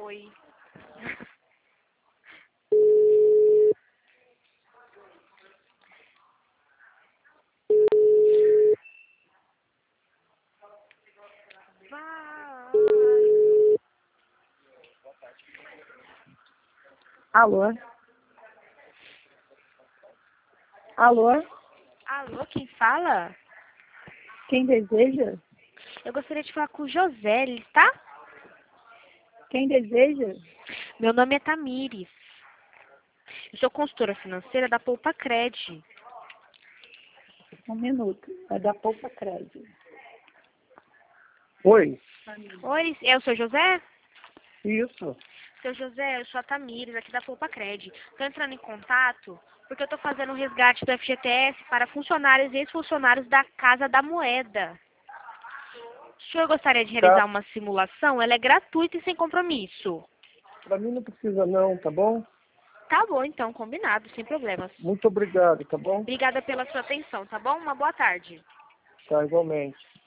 Oi. Vai. Alô? Alô? Alô, quem fala? Quem deseja? Eu gostaria de falar com o José, ele está? Quem deseja? Meu nome é Tamires. Eu sou consultora financeira da Poupa Cred. Um minuto. É da Poupa Crédito. Oi, Oi, é o seu José? isso. Seu José, eu sou a Tamires, aqui da Poupa Cred. Estou entrando em contato porque eu estou fazendo um resgate do FGTS para funcionários e ex-funcionários da Casa da Moeda. O senhor gostaria de realizar Tá. uma simulação? Ela é gratuita e sem compromisso. Pra mim não precisa não, tá bom? Tá bom, então, combinado, sem problemas. Muito obrigado, tá bom? Obrigada pela sua atenção, tá bom? Uma boa tarde. Tá, igualmente.